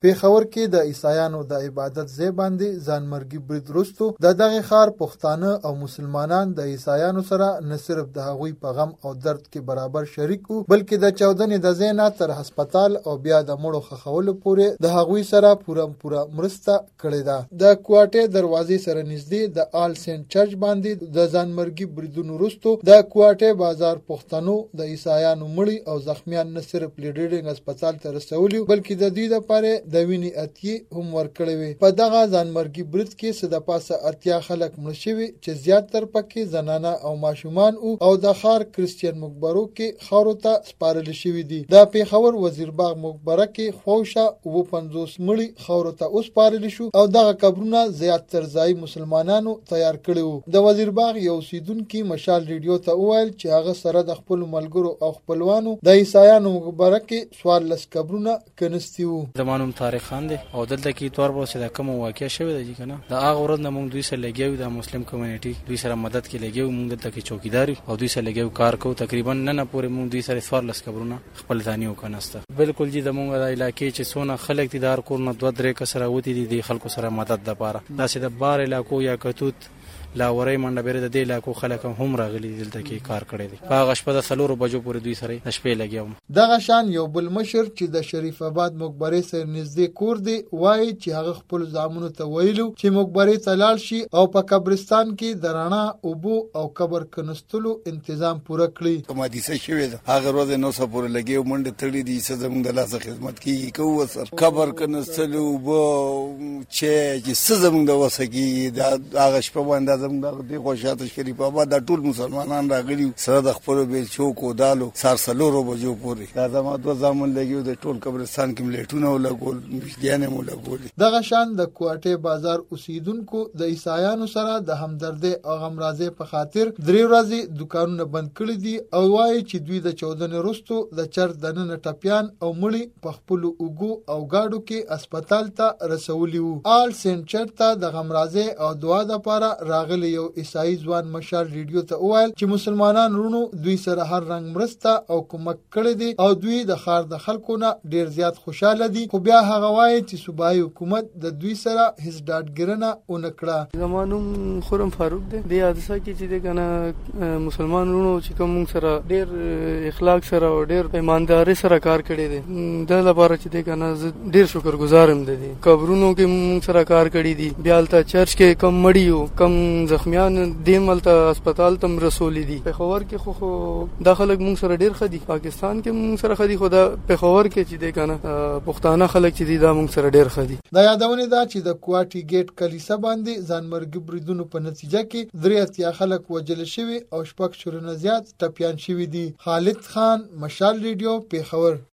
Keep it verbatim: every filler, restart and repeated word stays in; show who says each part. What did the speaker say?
Speaker 1: پیښور کې د عیسایانو د عبادت ځای باندې ځانمرګي برید وروسته د دغه ښار پښتانه او مسلمانان د عیسایانو سره نه صرف د هغوی په غم او درد کې برابر شریک وو، بلکې د چاودنې د ځای نه تر هسپتال او بیا د مړو ښخولو پورې د هغوی سره پوره پوره مرسته کړې ده. د کوټې دروازې سره نږدې د آل سینټ چرچ باندې د ځانمرګي بریدونو وروسته د کوټې بازار پښتنو د عیسایانو مړي او زخمیان نه صرف لیډرینګ هسپتال ته رسولي، بلکې د دوی لپاره د وینې اتیې هم ورکړې وې. په دغه ځانمرګي برید کې څه د پاسه اتیا خلک مړه شوي چې زیاتره پکې زنانه او ماشومان وو او د ښار کرسچین مقبرو کې خاورو ته سپارل شوي دي. د پیښور وزیرباغ مقبره کې خواوشا اووه پنځوس مړي خاورو ته وسپارل شو او دغه قبرونه زیاتره ځایي مسلمانانو تیار کړي وو. د وزیرباغ یو اوسیدونکي مشال ریډیو ته وویل چې هغه سره د خپلو ملګرو او خپلوانو د عیسایانو مقبره کې څوارلس قبرونه کنستي وو.
Speaker 2: زما نوم طارق خان دی او دلته کې اتوار به چې دا کوم واقعه شوې ده چې کنه د هغه ورځ نه موږ دوی سره لګیو، د مسلم کمیونټي دوی سره مدد کې لګیو، موږ دلته کې چوکیدار او دوی سره لګیو کار کوو. تقریبا نه نه پورې موږ دوی سره څوارلس قبرونه خپل ځاني وکناسته. بالکل جی د موږ د علاقې چې څونه خلک دي دار کور نه دوه درې کسره وتی دي د خلکو سره مدد لپاره داسې د بار علاقو یا کتوت لاوري منډه بیره د دې علاقو خلک هم راغلي دلته کې کار کړی دي. په هغه شپه د څلورو بجو پورې دوی سره د شپې لګیاوم.
Speaker 1: دغه شان یو بل مشر چې د شریف آباد مقبره سره نږدې کور دی وایي چې هغه خپل زامنو ته ویلو چې مقبره ته لاړ شي او په قبرستان کې د رڼا اوبو او قبر کنستلو تنظیم پوره کړي.
Speaker 3: کومه دي شوې ده هغه ورځ نو څه پورې لګیو منډه تړلې دي چې زموږ د لاسه خدمت کیږي کوو سر قبر کنستلو اوبو چې چې زموږ د وسګي د هغه شپه باندې زموږ د خوشاته شریف آباد د ټول مسلمانان راغلي سره د خپل بیل چوکو دالو سار سلورو بجو پورې دا زما دوه ځامن لګیو د ټول قبرستان کې مليټونه ولګول مشديانه ولګول.
Speaker 1: دغه شان د کوټې بازار اوسیدونکو د عیسایانو سره د همدردی او غمرازي په خاطر درې ورځې دکانونه بند کړي دي او وایي چې دوی د چودنې وروسته د چرچ دننه ټپیان او مړي په خپل اوګو او گاډو کې هسپتال ته رسولي وو. آل سینټ چرچ ته د غمرازي او دعا لپاره راغلي یو عیسائی ځوان مشال ریډیو ته وویل چې مسلمانان رونو دوی سره هر رنګ مرسته او کومک کړی دي او دوی د ښار د خلکو نه ډیر زیات خوشاله دي، خو بیا هغه وایي چې صوبایي حکومت د دوی سره هیڅ ډاډګیرنه ونه کړه.
Speaker 4: زما نوم خرم فاروق دی. د حادثه کې چې د کنه مسلمان رونو چې کوم سره ډیر اخلاق سره او ډیر ایمانداري سره کار کړی دی د لپاره چې د کنه ډیر شکر گزارم دي. قبرونو کې موږ سره کار کړی دي، بیا الته چرچ کې کم مړیو کم زخمیان دیمل ته هسپتال تم رسولي دي. پیښور کې خو خو د خلک مونږ سره ډیر خدي، پاکستان کې مونږ سره خدي، خو د پیښور کې چې دی کنه پښتانه خلک چې دی دا مونږ سره ډیر خدي.
Speaker 1: د یادونه ده چې د کوټي ګیټ کلیسا باندې ځانمرګي بریدونو په نتیجه کې درې اتیا خلک وژل شوي او شپږ شورونه زیات ټپیان شوي دي. خالد خان، مشال ریډیو، پیښور.